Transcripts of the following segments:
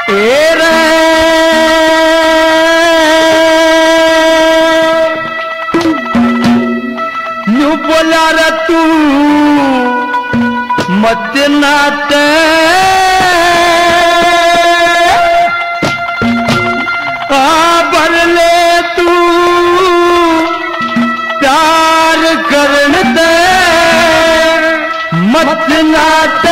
तेरे न्यू बोला रे तू मत नाटे भर ले तू प्यार करन दे मत नाटे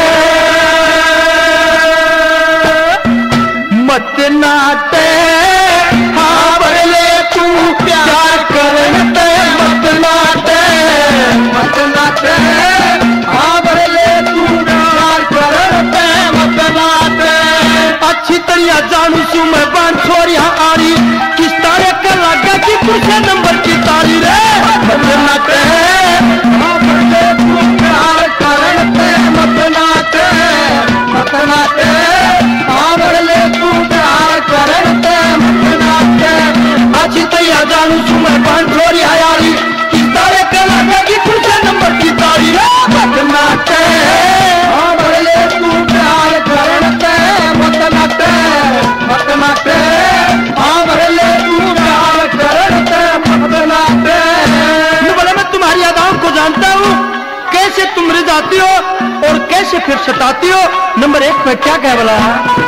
मत नाटे हाँ भर ले तू प्यार करन दे मत नाटे मत नाटे हाँ भर ले तू प्यार करन दे मत नाटे अच्छी तरह जानू सू मैं बांध छोरी आ रही किस तारे का लगा कि कुछ नंबर की तारी रे मत नाटे हाँ भर ले तू प्यार करन दे मत नाटे मत नाटे हाँ भर ले तू प्यार करन दे मत नाटे अच्छी तरह जानू सू मैं बांध छोरी आ रही किस तारे का लगा कि कुछ नंबर की तारी रे मत नाटे हाँ भर ले तू प्यार करन दे मत नाटे मत नाटे हाँ भर ले तू प्यार करन दे मत नाटे। बोला मैं तुम्हारी अदाओं को जानता हूँ कैसे तुम रिझाती हो और कैसे फिर सताती हो। नंबर 1 पे क्या कह बोला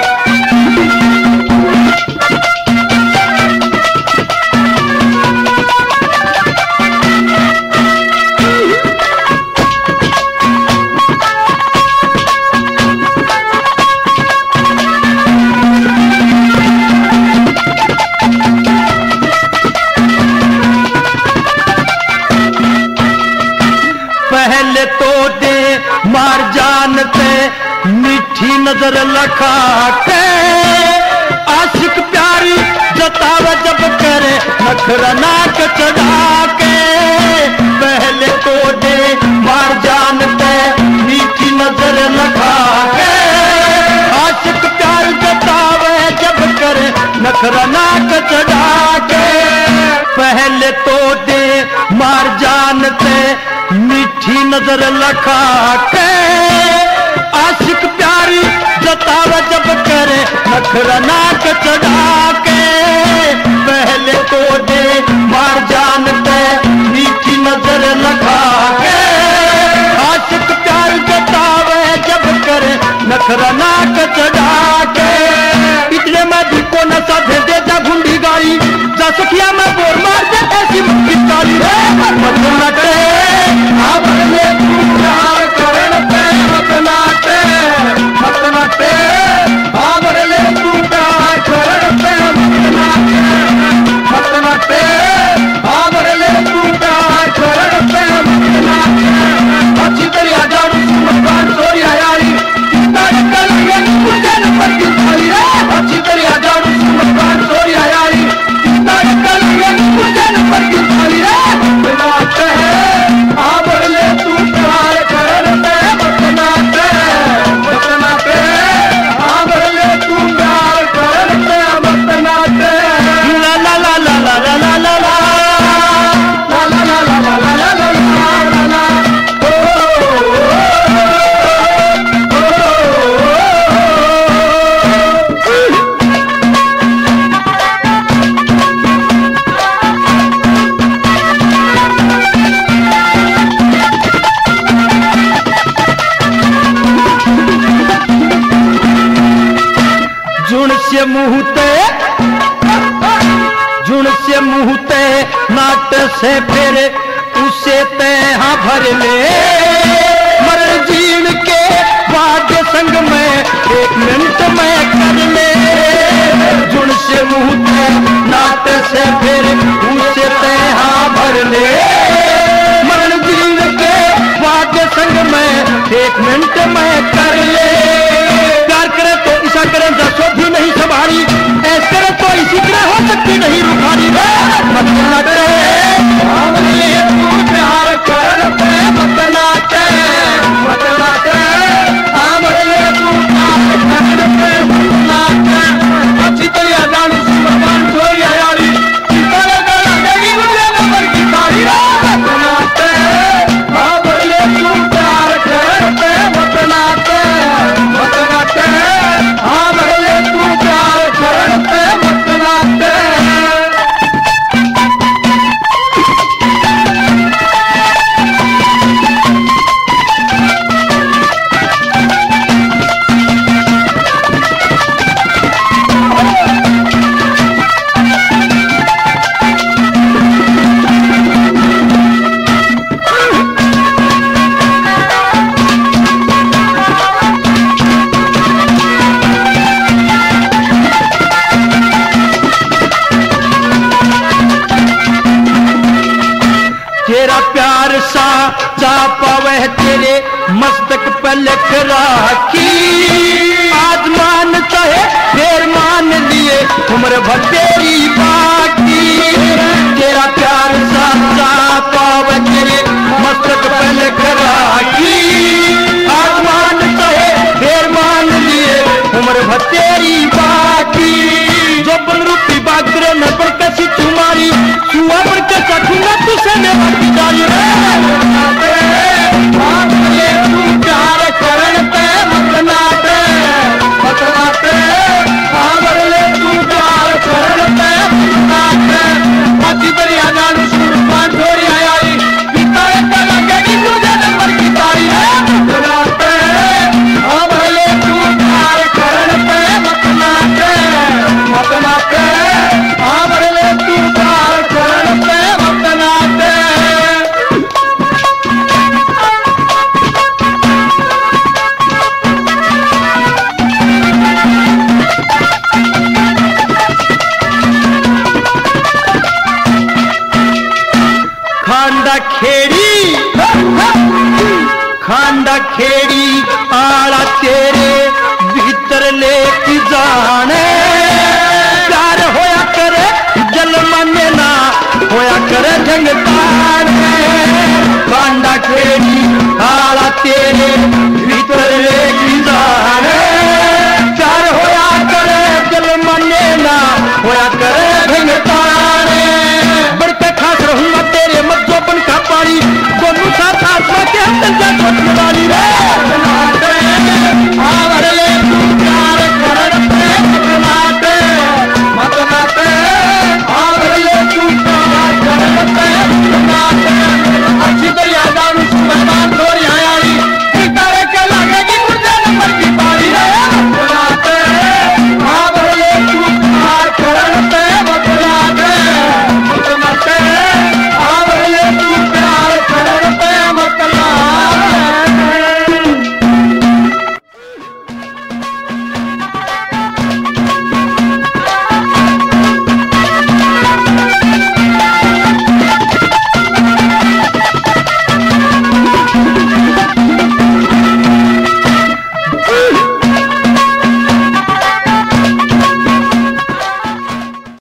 पहले तो दे मार जानते मीठी नजर लखा के आशिक प्यारी जताव जब करे नखरा नाक चढ़ा के पहले तो दे मार जानते मीठी नजर लखा के आशिक प्यारी जताव जब करे नखरा नाक चढ़ा के पहले तो दे मार जानते मीठी नजर लखा के आशिक प्यारी जताव जब करे नखरा नाक चढ़ा के पहले तो दे मार जानते मीठी नजर लखा के आशिक प्यारी जताव जब करे नखरा नाक चढ़ा के इतने में भी को नशा भेज दे जा घुंडी गाड़ी जा सखिया में बोर मार दे ऐसी मुक्की ताली रे मत नाटे हाँ भर ले तू प्यार करन दे मत नाटे मत नाटे हाँ भर ले तू प्यार करन दे मत नाटे मत नाटे हाँ भर ले तू प्यार करन दे मत नाटे अच्छी तरह जानू तू मकान चोरी आयारी कितना कल मुझे नंबर की थाली रे अच्छी तरह जानू तू मकान चोरी आयारी कितना कल मुझे नंबर की थाली रे मत नाटे हाँ भर ले तू प्यार करन दे मत नाटे मत नाटे हाँ भर ले तू प्यार करन दे मत नाटे ला ला ला ला ला ला ला ला ला ला ला ला ला ला ला ला ला जुण से मुहते नाट से फिर उसे ते हाँ भर ले मर जीण के बाद संग में 1 मिनट में कर ले जुण से मुहते नाट से फिर उसे ते हाँ भर ले मर जीण के बाद संग में 1 मिनट में कर ले प्यार करे तो ऐसा करे जसो भी नहीं संभाली ऐसे करे तो इसी तरह हो सकती नहीं रुखानी मत नाटे हाँ भर ले तू प्यार करन दे मत नाटे मत नाटे हाँ भर ले तू प्यार करन दे मत नाटे अच्छी तरह जानू सी भगवान चोरी आयारी कितना गला देगी मुझे नंबर की तारी मत नाटे हाँ भर ले तू प्यार करन दे मत नाटे हाँ भर ले तू पे लिख राखी। आज मान चाहे फिर मान लिए उम्र भर तेरी बाकी। तेरा प्यार साचा पावे तेरे मस्तक पे लिख राखी। आज मान चाहे फिर मान लिए उम्र भर तेरी बाकी। जो बन रूपी बागरे न पर कैसी तुम्हारी सुआ पर कैसा दूंगा तुझसे मैं बाकी डाली तू प्यार करण पे मत नाटे मत नाटे। ले तू प्यार करण पे मत नाटे। बाकी बरिया नानू सुर पान थोड़ी आई पिता का लगेगी तुझे नंबर की तारी है मत नाटे। ले तू प्यार करण पे मत नाटे मत नाटे। ले तू प्यार करण पे मत नाटे। खांडा खेड़ी आला तेरे भीतर लेके जाने। प्यार होया करे जल माने ना होया करे जंग ताने। खांडा खेड़ी आला तेरे